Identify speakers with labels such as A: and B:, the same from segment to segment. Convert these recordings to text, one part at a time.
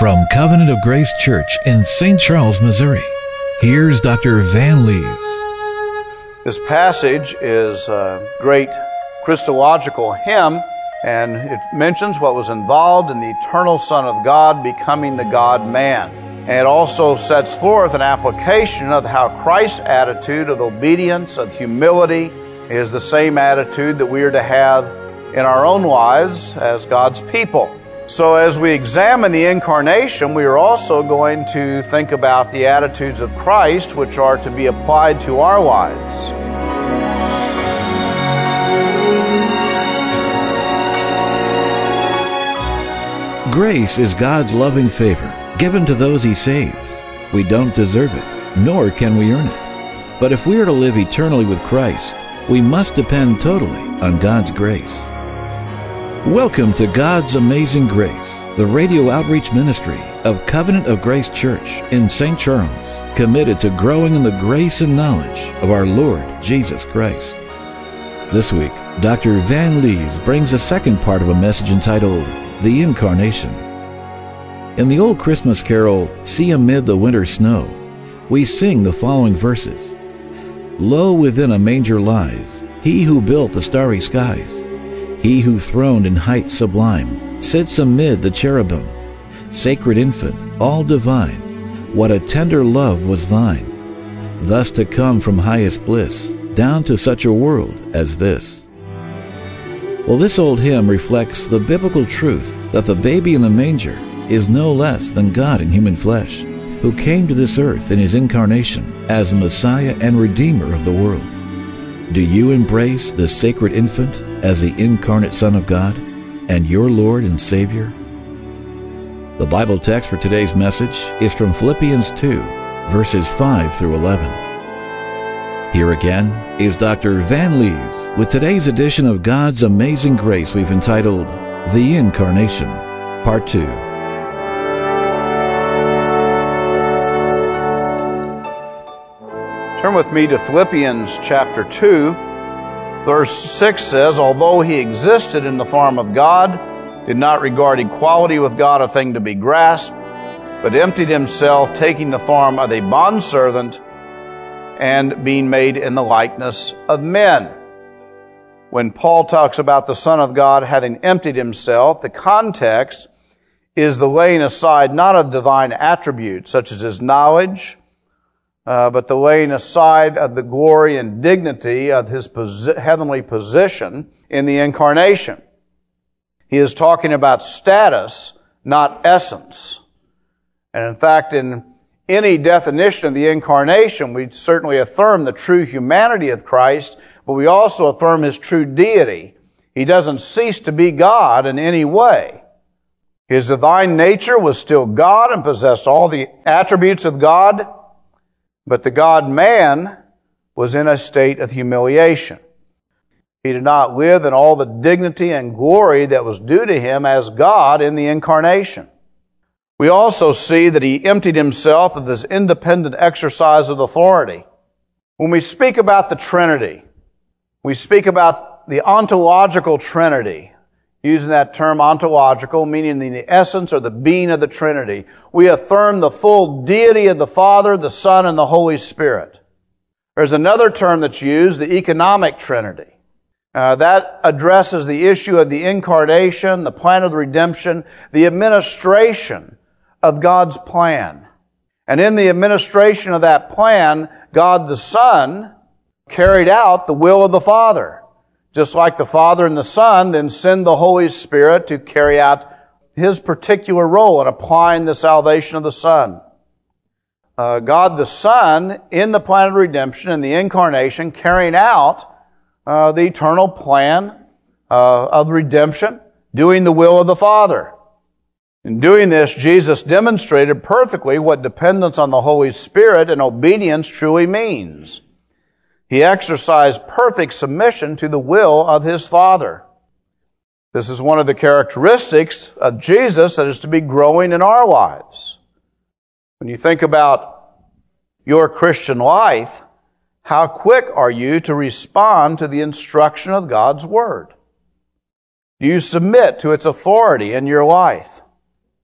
A: From Covenant of Grace Church in St. Charles, Missouri, here's Dr. Van Lees.
B: This passage is a great Christological hymn, and it mentions what was involved in the eternal Son of God becoming the God-man. And it also sets forth an application of how Christ's attitude of obedience, of humility, is the same attitude that we are to have in our own lives as God's people. So as we examine the incarnation, we are also going to think about the attitudes of Christ, which are to be applied to our lives.
A: Grace is God's loving favor given to those He saves. We don't deserve it, nor can we earn it. But if we are to live eternally with Christ, we must depend totally on God's grace. Welcome to God's Amazing Grace, the radio outreach ministry of Covenant of Grace Church in St. Charles, committed to growing in the grace and knowledge of our Lord Jesus Christ. This week, Dr. Van Lees brings a second part of a message entitled, The Incarnation. In the old Christmas carol, See Amid the Winter Snow, we sing the following verses. Lo, within a manger lies He who built the starry skies. He who throned in height sublime sits amid the cherubim. Sacred infant, all divine, what a tender love was thine, thus to come from highest bliss down to such a world as this. Well, this old hymn reflects the biblical truth that the baby in the manger is no less than God in human flesh, who came to this earth in His incarnation as the Messiah and Redeemer of the world. Do you embrace the sacred infant as the incarnate Son of God and your Lord and Savior? The Bible text for today's message is from Philippians 2, verses 5 through 11. Here again is Dr. Van Lees with today's edition of God's Amazing Grace we've entitled, The Incarnation, Part 2.
B: Turn with me to Philippians chapter 2. Verse 6 says, Although He existed in the form of God, did not regard equality with God a thing to be grasped, but emptied Himself, taking the form of a bondservant, and being made in the likeness of men. When Paul talks about the Son of God having emptied Himself, the context is the laying aside not of divine attributes, such as His knowledge, but the laying aside of the glory and dignity of His heavenly position in the incarnation. He is talking about status, not essence. And in fact, in any definition of the incarnation, we certainly affirm the true humanity of Christ, but we also affirm His true deity. He doesn't cease to be God in any way. His divine nature was still God and possessed all the attributes of God, but the God-man was in a state of humiliation. He did not live in all the dignity and glory that was due to Him as God in the incarnation. We also see that He emptied Himself of this independent exercise of authority. When we speak about the Trinity, we speak about the ontological Trinity, using that term ontological, meaning the essence or the being of the Trinity. We affirm the full deity of the Father, the Son, and the Holy Spirit. There's another term that's used, the economic Trinity. That addresses the issue of the incarnation, the plan of the redemption, the administration of God's plan. And in the administration of that plan, God the Son carried out the will of the Father. Just like the Father and the Son then send the Holy Spirit to carry out His particular role in applying the salvation of the Son. God the Son, in the plan of redemption and the incarnation, carrying out the eternal plan of redemption, doing the will of the Father. In doing this, Jesus demonstrated perfectly what dependence on the Holy Spirit and obedience truly means. He exercised perfect submission to the will of His Father. This is one of the characteristics of Jesus that is to be growing in our lives. When you think about your Christian life, how quick are you to respond to the instruction of God's Word? Do you submit to its authority in your life?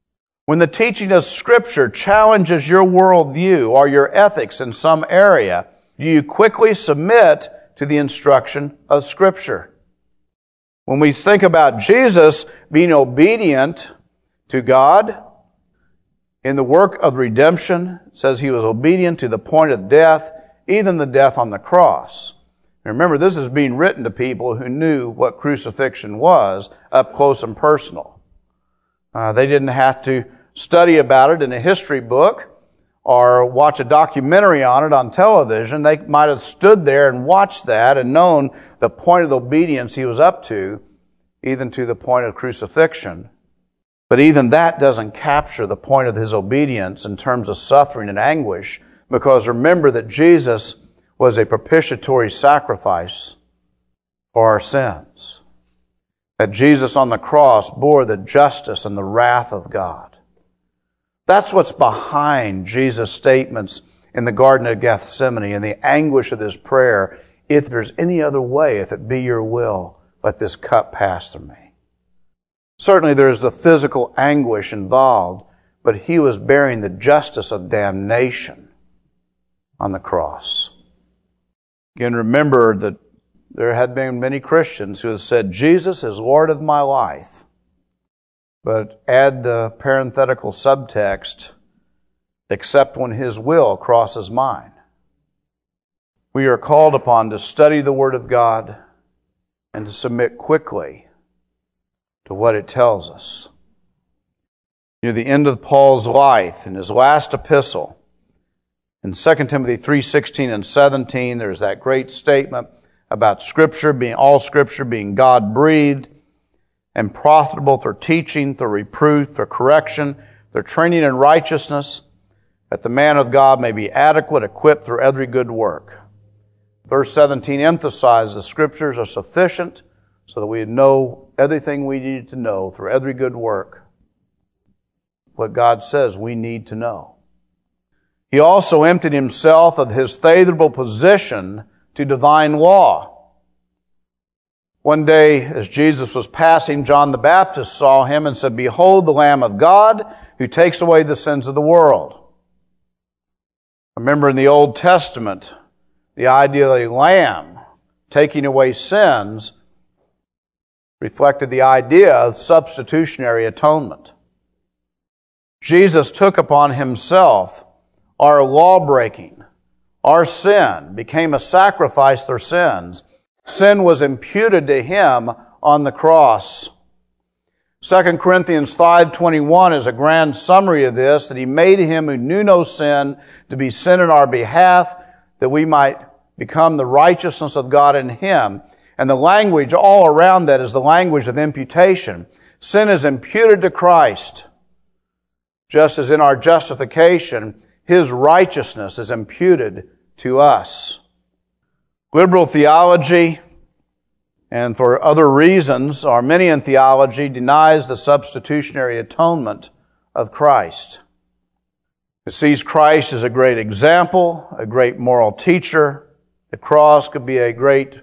B: When the teaching of Scripture challenges your worldview or your ethics in some area, do you quickly submit to the instruction of Scripture? When we think about Jesus being obedient to God in the work of redemption, it says he was obedient to the point of death, even the death on the cross. Remember, this is being written to people who knew what crucifixion was up close and personal. They didn't have to study about it in a history book or watch a documentary on it on television. They might have stood there and watched that and known the point of obedience he was up to, even to the point of crucifixion. But even that doesn't capture the point of his obedience in terms of suffering and anguish, because remember that Jesus was a propitiatory sacrifice for our sins. That Jesus on the cross bore the justice and the wrath of God. That's what's behind Jesus' statements in the Garden of Gethsemane and the anguish of his prayer. If there's any other way, if it be your will, let this cup pass through me. Certainly there's the physical anguish involved, but he was bearing the justice of damnation on the cross. Again, remember that there had been many Christians who have said, Jesus is Lord of my life. But add the parenthetical subtext, except when his will crosses mine. We are called upon to study the Word of God and to submit quickly to what it tells us. Near the end of Paul's life, in his last epistle, in 2 Timothy 3:16 and 17, there's that great statement about all Scripture being God-breathed and profitable for teaching, for reproof, for correction, for training in righteousness, that the man of God may be adequate, equipped for every good work. Verse 17 emphasizes the Scriptures are sufficient so that we know everything we need to know for every good work. What God says we need to know. He also emptied himself of his favorable position to divine law. One day, as Jesus was passing, John the Baptist saw him and said, "Behold the Lamb of God who takes away the sins of the world." Remember in the Old Testament, the idea of a lamb taking away sins reflected the idea of substitutionary atonement. Jesus took upon himself our law-breaking, our sin, became a sacrifice for sins. Sin was imputed to him on the cross. 2 Corinthians 5:21 is a grand summary of this, that he made him who knew no sin to be sin in our behalf, that we might become the righteousness of God in him. And the language all around that is the language of imputation. Sin is imputed to Christ, just as in our justification, his righteousness is imputed to us. Liberal theology, and for other reasons, Arminian theology denies the substitutionary atonement of Christ. It sees Christ as a great example, a great moral teacher. The cross could be a great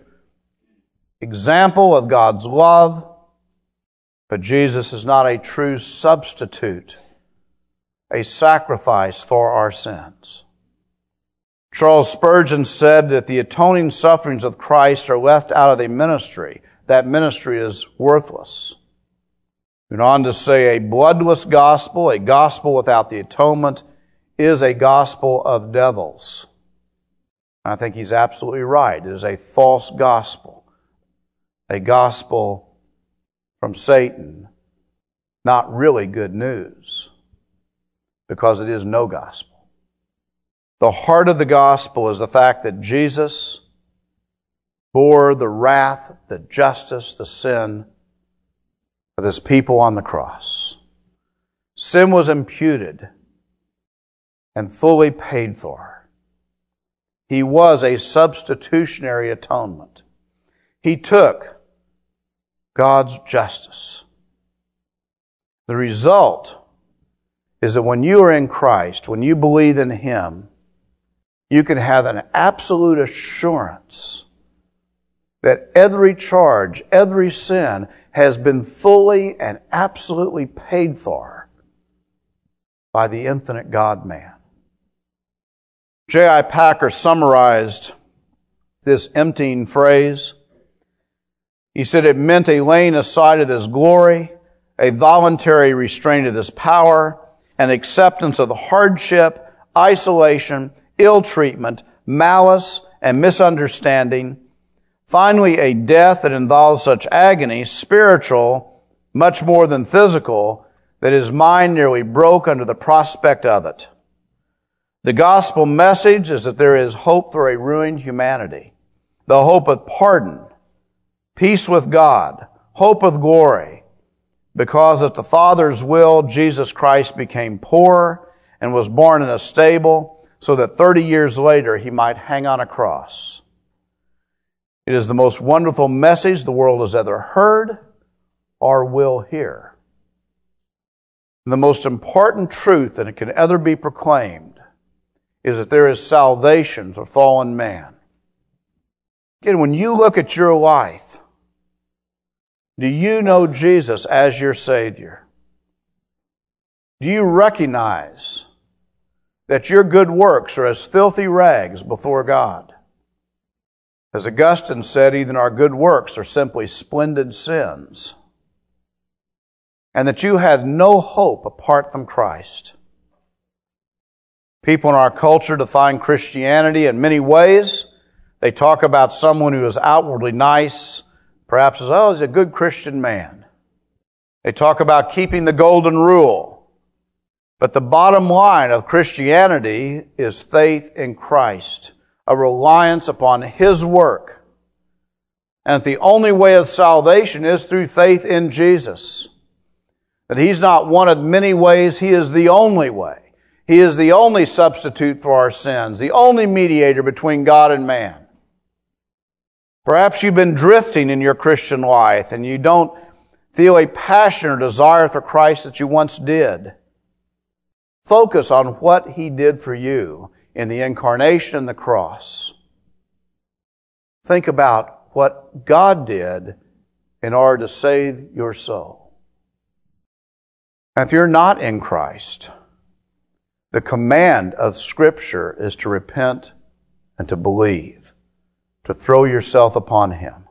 B: example of God's love, but Jesus is not a true substitute, a sacrifice for our sins. Charles Spurgeon said that the atoning sufferings of Christ are left out of the ministry. That ministry is worthless. He went on to say a bloodless gospel, a gospel without the atonement, is a gospel of devils. And I think he's absolutely right. It is a false gospel. A gospel from Satan, not really good news, because it is no gospel. The heart of the gospel is the fact that Jesus bore the wrath, the justice, the sin of his people on the cross. Sin was imputed and fully paid for. He was a substitutionary atonement. He took God's justice. The result is that when you are in Christ, when you believe in him, you can have an absolute assurance that every charge, every sin has been fully and absolutely paid for by the infinite God-man. J.I. Packer summarized this emptying phrase. He said it meant a laying aside of His glory, a voluntary restraint of His power, an acceptance of the hardship, isolation, ill treatment, malice, and misunderstanding. Finally, a death that involves such agony, spiritual, much more than physical, that his mind nearly broke under the prospect of it. The gospel message is that there is hope for a ruined humanity. The hope of pardon, peace with God, hope of glory, because at the Father's will, Jesus Christ became poor and was born in a stable so that 30 years later He might hang on a cross. It is the most wonderful message the world has ever heard or will hear. And the most important truth that it can ever be proclaimed is that there is salvation for fallen man. Again, when you look at your life, do you know Jesus as your Savior? Do you recognize that your good works are as filthy rags before God? As Augustine said, even our good works are simply splendid sins. And that you had no hope apart from Christ. People in our culture define Christianity in many ways. They talk about someone who is outwardly nice, perhaps as, he's a good Christian man. They talk about keeping the golden rule. But the bottom line of Christianity is faith in Christ, a reliance upon His work. And the only way of salvation is through faith in Jesus. That He's not one of many ways, He is the only way. He is the only substitute for our sins, the only mediator between God and man. Perhaps you've been drifting in your Christian life and you don't feel a passion or desire for Christ that you once did. Focus on what He did for you in the incarnation and the cross. Think about what God did in order to save your soul. And if you're not in Christ, the command of Scripture is to repent and to believe, to throw yourself upon Him.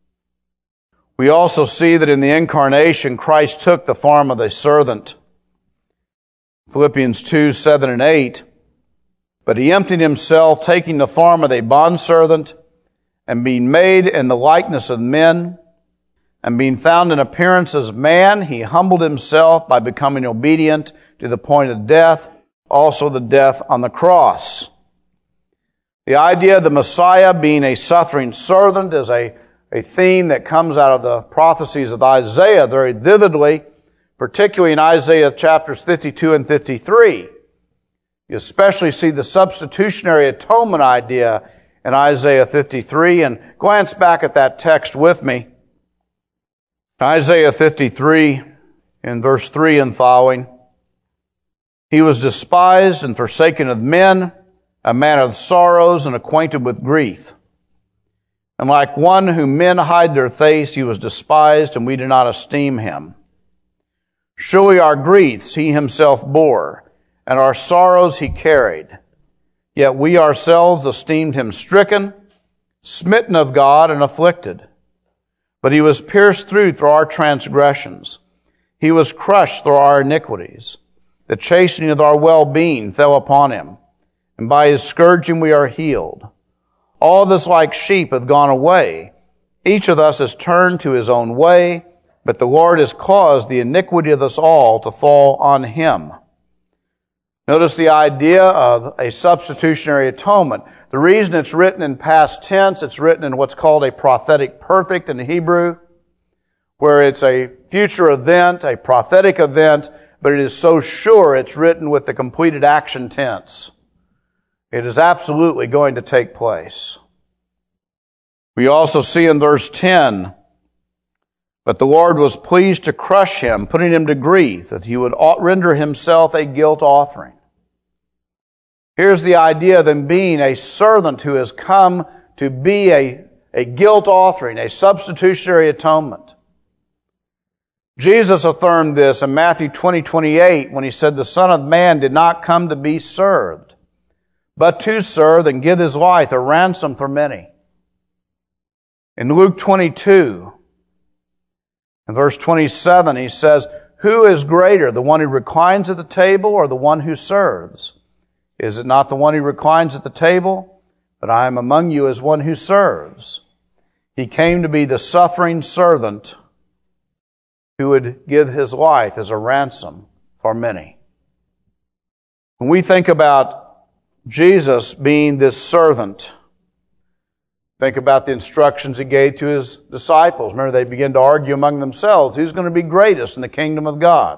B: We also see that in the incarnation, Christ took the form of a servant. Philippians 2, 7 and 8. But He emptied Himself, taking the form of a bondservant, and being made in the likeness of men, and being found in appearance as man, He humbled Himself by becoming obedient to the point of death, also the death on the cross. The idea of the Messiah being a suffering servant is a theme that comes out of the prophecies of Isaiah very vividly, particularly in Isaiah chapters 52 and 53. You especially see the substitutionary atonement idea in Isaiah 53, and glance back at that text with me. Isaiah 53, in verse 3 and following. He was despised and forsaken of men, a man of sorrows and acquainted with grief. And like one whom men hide their face, He was despised, and we did not esteem Him. Surely our griefs He Himself bore, and our sorrows He carried. Yet we ourselves esteemed Him stricken, smitten of God, and afflicted. But He was pierced through our transgressions. He was crushed through our iniquities. The chastening of our well-being fell upon Him, and by His scourging we are healed. All of us like sheep have gone away. Each of us has turned to his own way, but the Lord has caused the iniquity of us all to fall on Him. Notice the idea of a substitutionary atonement. The reason it's written in past tense, it's written in what's called a prophetic perfect in Hebrew, where it's a future event, a prophetic event, but it is so sure it's written with the completed action tense. It is absolutely going to take place. We also see in verse 10, but the Lord was pleased to crush him, putting him to grief, that He would render Himself a guilt offering. Here's the idea of Him being a servant who has come to be a guilt offering, a substitutionary atonement. Jesus affirmed this in Matthew 20:28 when he said, "The Son of Man did not come to be served, but to serve and give his life a ransom for many." In Luke 22, in verse 27, he says, "Who is greater, the one who reclines at the table or the one who serves? Is it not the one who reclines at the table? But I am among you as one who serves." He came to be the suffering servant who would give his life as a ransom for many. When we think about Jesus being this servant, think about the instructions he gave to his disciples. Remember, they began to argue among themselves, who's going to be greatest in the kingdom of God?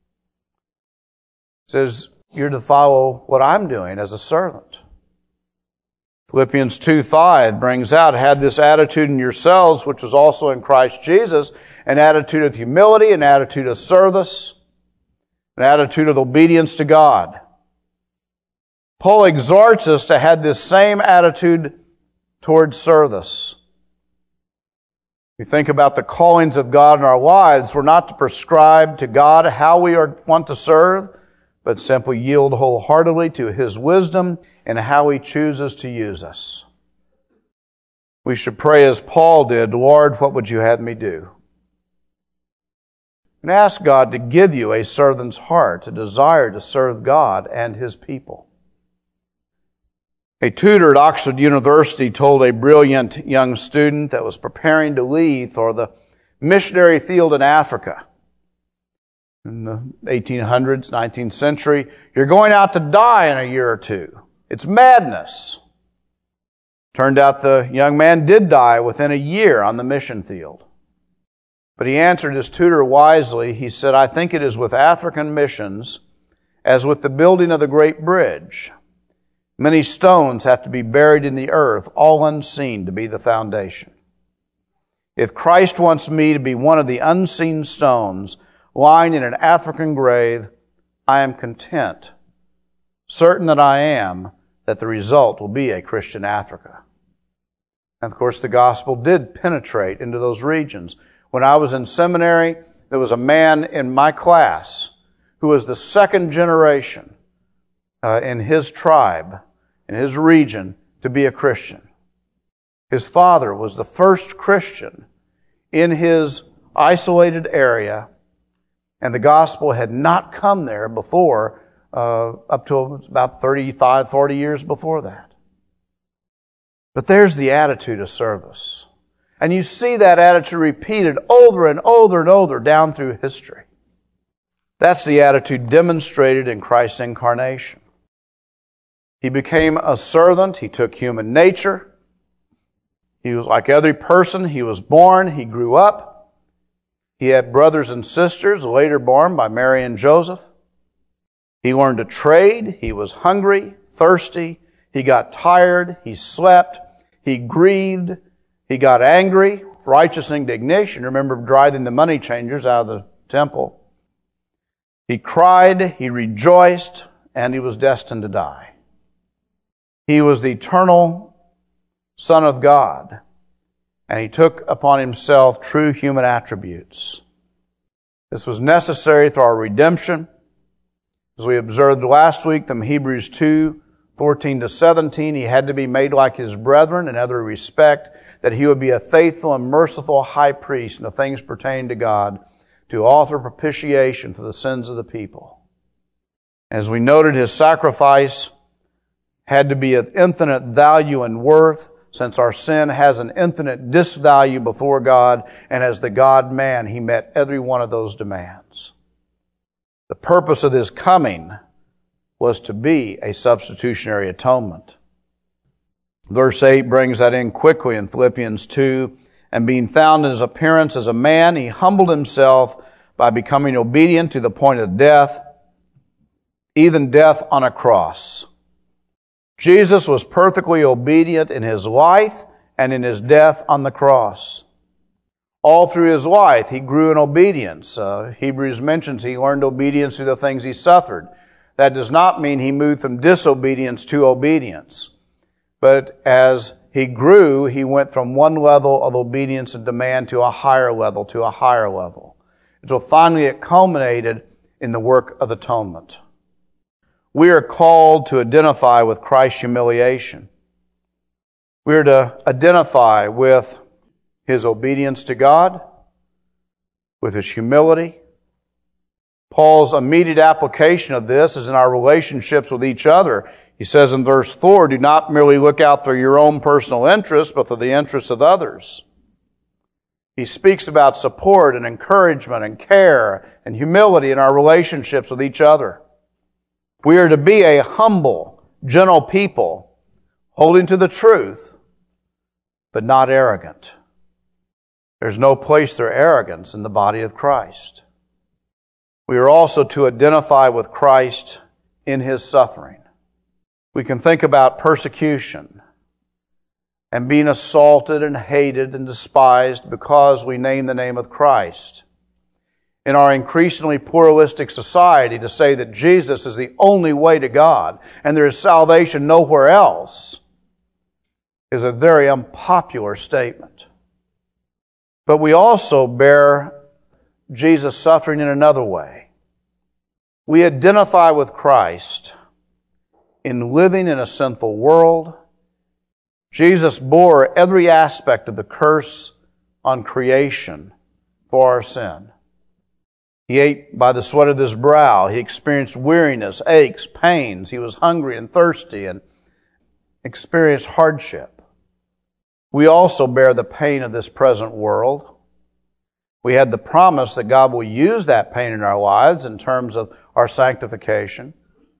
B: He says, you're to follow what I'm doing as a servant. Philippians 2:5 brings out, had this attitude in yourselves, which was also in Christ Jesus, an attitude of humility, an attitude of service, an attitude of obedience to God. Paul exhorts us to have this same attitude towards service. We think about the callings of God in our lives. We're not to prescribe to God how we want to serve, but simply yield wholeheartedly to His wisdom and how He chooses to use us. We should pray as Paul did, Lord, what would you have me do? And ask God to give you a servant's heart, a desire to serve God and His people. A tutor at Oxford University told a brilliant young student that was preparing to leave for the missionary field in Africa in the 1800s, 19th century, you're going out to die in a year or two. It's madness. Turned out the young man did die within a year on the mission field. But he answered his tutor wisely. He said, I think it is with African missions as with the building of the Great Bridge. Many stones have to be buried in the earth, all unseen, to be the foundation. If Christ wants me to be one of the unseen stones lying in an African grave, I am content, certain that I am, that the result will be a Christian Africa. And of course, the gospel did penetrate into those regions. When I was in seminary, there was a man in my class who was the second generation in his tribe, in his region, to be a Christian. His father was the first Christian in his isolated area, and the gospel had not come there before, up to about 35, 40 years before that. But there's the attitude of service. And you see that attitude repeated over and over and over down through history. That's the attitude demonstrated in Christ's incarnation. He became a servant. He took human nature. He was like every person. He was born. He grew up. He had brothers and sisters, later born by Mary and Joseph. He learned to trade. He was hungry, thirsty. He got tired. He slept. He grieved. He got angry. Righteous indignation. Remember driving the money changers out of the temple. He cried. He rejoiced. And he was destined to die. He was the eternal Son of God. And He took upon Himself true human attributes. This was necessary for our redemption. As we observed last week from Hebrews 2:14-17, He had to be made like His brethren in every respect, that He would be a faithful and merciful high priest in the things pertaining to God, to offer propitiation for the sins of the people. As we noted, His sacrifice had to be of infinite value and worth, since our sin has an infinite disvalue before God, and as the God-man, He met every one of those demands. The purpose of His coming was to be a substitutionary atonement. Verse 8 brings that in quickly in Philippians 2. And being found in His appearance as a man, He humbled Himself by becoming obedient to the point of death, even death on a cross. Jesus was perfectly obedient in His life and in His death on the cross. All through His life, He grew in obedience. Hebrews mentions He learned obedience through the things He suffered. That does not mean He moved from disobedience to obedience. But as He grew, He went from one level of obedience and demand to a higher level, to a higher level. until finally it culminated in the work of atonement. We are called to identify with Christ's humiliation. We are to identify with His obedience to God, with His humility. Paul's immediate application of this is in our relationships with each other. He says in verse 4, do not merely look out for your own personal interests, but for the interests of others. He speaks about support and encouragement and care and humility in our relationships with each other. We are to be a humble, gentle people, holding to the truth, but not arrogant. There's no place for arrogance in the body of Christ. We are also to identify with Christ in His suffering. We can think about persecution and being assaulted and hated and despised because we name the name of Christ. In our increasingly pluralistic society, to say that Jesus is the only way to God and there is salvation nowhere else is a very unpopular statement. But we also bear Jesus' suffering in another way. We identify with Christ in living in a sinful world. Jesus bore every aspect of the curse on creation for our sin. He ate by the sweat of His brow. He experienced weariness, aches, pains. He was hungry and thirsty and experienced hardship. We also bear the pain of this present world. We had the promise that God will use that pain in our lives in terms of our sanctification.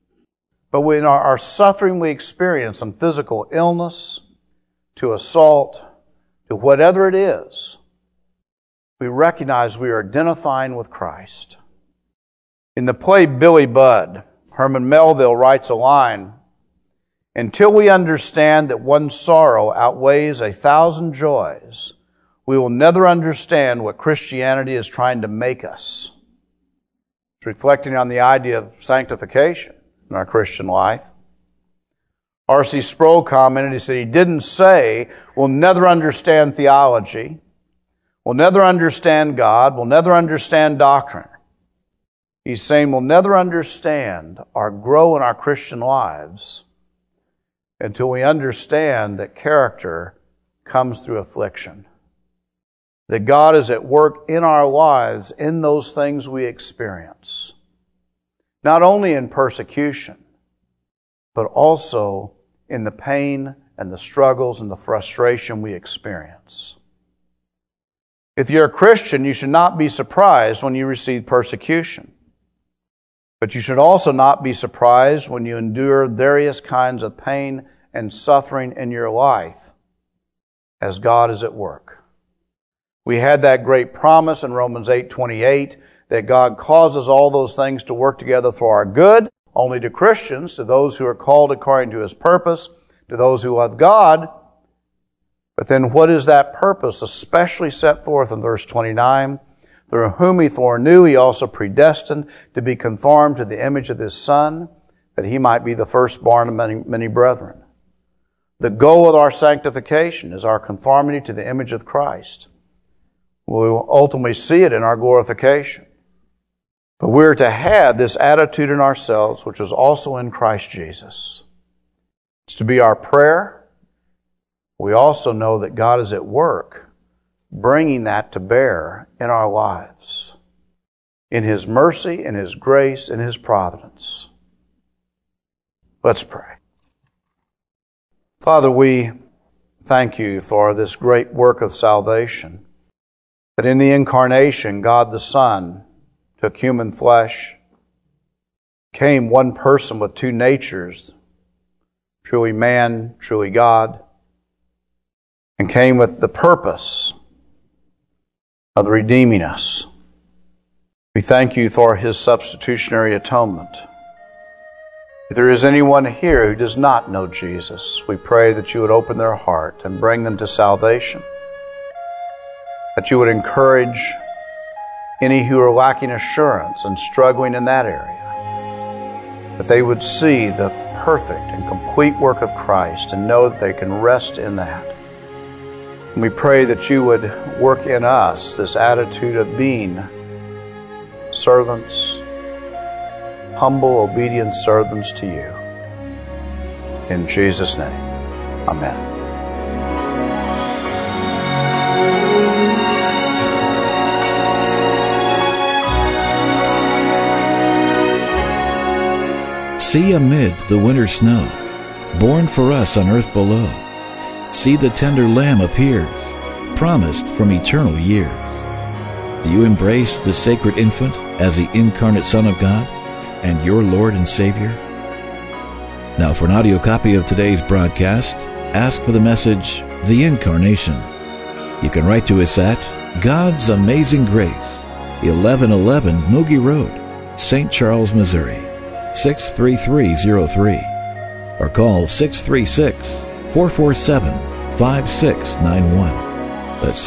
B: But in our suffering we experience, from physical illness to assault to whatever it is, we recognize we are identifying with Christ. In the play Billy Budd, Herman Melville writes a line, until we understand that one sorrow outweighs 1,000 joys, we will never understand what Christianity is trying to make us. It's reflecting on the idea of sanctification in our Christian life. R.C. Sproul commented, he said, he didn't say we'll never understand theology, we'll never understand God, we'll never understand doctrine. He's saying we'll never understand or grow in our Christian lives until we understand that character comes through affliction. That God is at work in our lives in those things we experience. Not only in persecution, but also in the pain and the struggles and the frustration we experience. If you're a Christian, you should not be surprised when you receive persecution. But you should also not be surprised when you endure various kinds of pain and suffering in your life as God is at work. We had that great promise in Romans 8:28 that God causes all those things to work together for our good, only to Christians, to those who are called according to His purpose, to those who love God. But then what is that purpose especially set forth in verse 29? Through whom He foreknew, He also predestined to be conformed to the image of His Son, that He might be the firstborn of many brethren. The goal of our sanctification is our conformity to the image of Christ. We will ultimately see it in our glorification. But we're to have this attitude in ourselves, which is also in Christ Jesus. It's to be our prayer. We also know that God is at work, bringing that to bear in our lives, in His mercy, in His grace, in His providence. Let's pray. Father, we thank You for this great work of salvation, that in the incarnation, God the Son took human flesh, came one person with two natures, truly man, truly God, and came with the purpose of redeeming us. We thank You for His substitutionary atonement. If there is anyone here who does not know Jesus, we pray that You would open their heart and bring them to salvation, that You would encourage any who are lacking assurance and struggling in that area, that they would see the perfect and complete work of Christ and know that they can rest in that. And we pray that You would work in us this attitude of being servants, humble, obedient servants to you. In Jesus' name, amen.
A: See amid the winter snow, born for us on earth below. See the tender Lamb appears, promised from eternal years. Do you embrace the sacred infant as the incarnate Son of God and your Lord and Savior? Now, for an audio copy of today's broadcast, ask for the message, The Incarnation. You can write to us at God's Amazing Grace, 1111 Moogie Road, St. Charles, Missouri, 63303, or call 636-447-5691. That's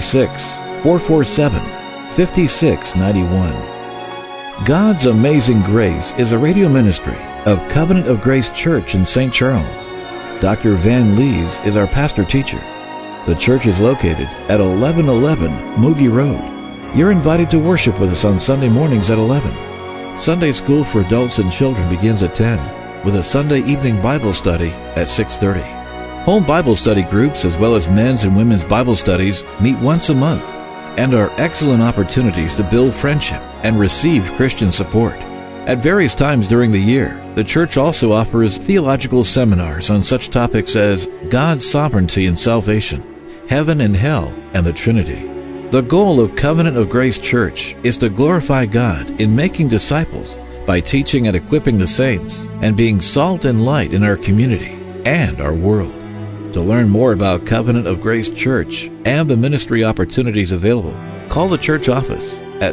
A: 636-447-5691. God's Amazing Grace is a radio ministry of Covenant of Grace Church in St. Charles. Dr. Van Lees is our pastor-teacher. The church is located at 1111 Moogie Road. You're invited to worship with us on Sunday mornings at 11. Sunday school for adults and children begins at 10, with a Sunday evening Bible study at 6:30. Home Bible study groups, as well as men's and women's Bible studies, meet once a month and are excellent opportunities to build friendship and receive Christian support. At various times during the year, the church also offers theological seminars on such topics as God's sovereignty and salvation, heaven and hell, and the Trinity. The goal of Covenant of Grace Church is to glorify God in making disciples by teaching and equipping the saints and being salt and light in our community and our world. To learn more about Covenant of Grace Church and the ministry opportunities available, call the church office at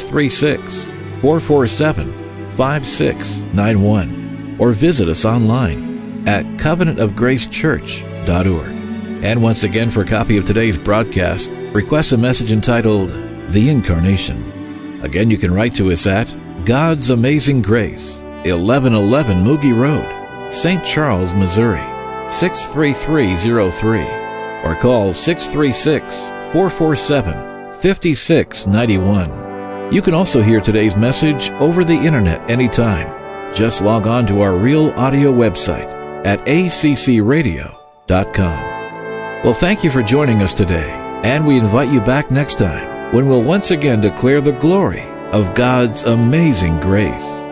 A: 636-447-5691 or visit us online at covenantofgracechurch.org. And once again, for a copy of today's broadcast, request a message entitled, The Incarnation. Again, you can write to us at God's Amazing Grace, 1111 Moogie Road, St. Charles, Missouri, 63303, or call 636-447-5691. You can also hear today's message over the internet anytime. Just log on to our Real Audio website at accradio.com. Well, thank you for joining us today, and we invite you back next time when we'll once again declare the glory of God's amazing grace.